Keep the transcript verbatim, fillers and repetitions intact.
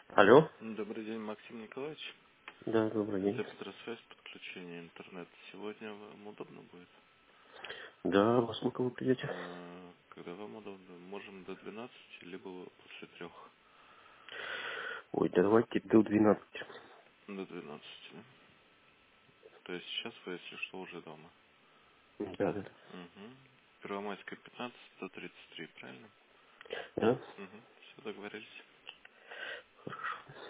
Алло. Добрый день, Максим Николаевич. Да, добрый день. Электросвязь, подключение интернета. Сегодня вам удобно будет? Да, во сколько вы придете? А, Когда вам удобно? Можем до двенадцати, либо после трех. Ой, да давайте до двенадцати. До двенадцати. Да? То есть сейчас вы, если что, уже дома. Да, да. Угу. Первомайская пятнадцать, сто тридцать три, правильно? Да? Угу. Все, договорились.